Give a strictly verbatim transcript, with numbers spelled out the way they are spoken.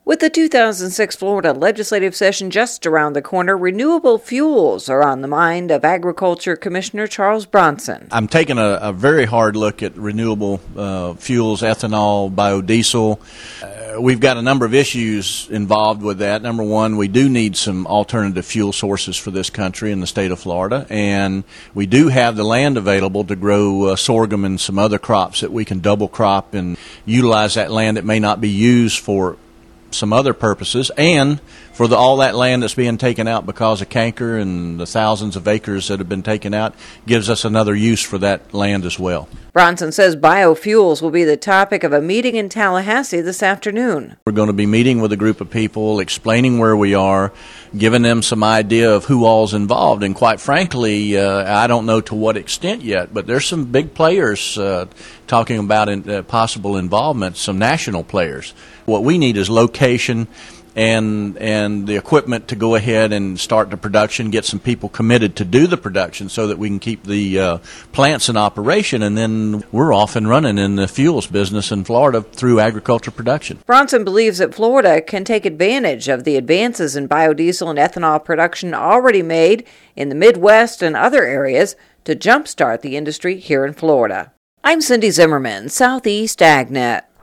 With the two thousand six Florida legislative session just around the corner, renewable fuels are on the mind of Agriculture Commissioner Charles Bronson. I'm taking a, a very hard look at renewable uh, fuels, ethanol, biodiesel. Uh, we've got a number of issues involved with that. Number one, we do need some alternative fuel sources for this country in the state of Florida, and we do have the land available to grow uh, sorghum and some other crops that we can double crop and utilize that land that may not be used for some other purposes, and for the, all that land that's being taken out because of canker and the thousands of acres that have been taken out gives us another use for that land as well. Bronson says biofuels will be the topic of a meeting in Tallahassee this afternoon. We're going to be meeting with a group of people, explaining where we are, giving them some idea of who all's involved, and quite frankly, uh, I don't know to what extent yet, but there's some big players uh, talking about in, uh, possible involvement, some national players. What we need is location and and the equipment to go ahead and start the production, get some people committed to do the production so that we can keep the uh, plants in operation, and then we're off and running in the fuels business in Florida through agriculture production. Bronson believes that Florida can take advantage of the advances in biodiesel and ethanol production already made in the Midwest and other areas to jumpstart the industry here in Florida. I'm Cindy Zimmerman, Southeast AgNet.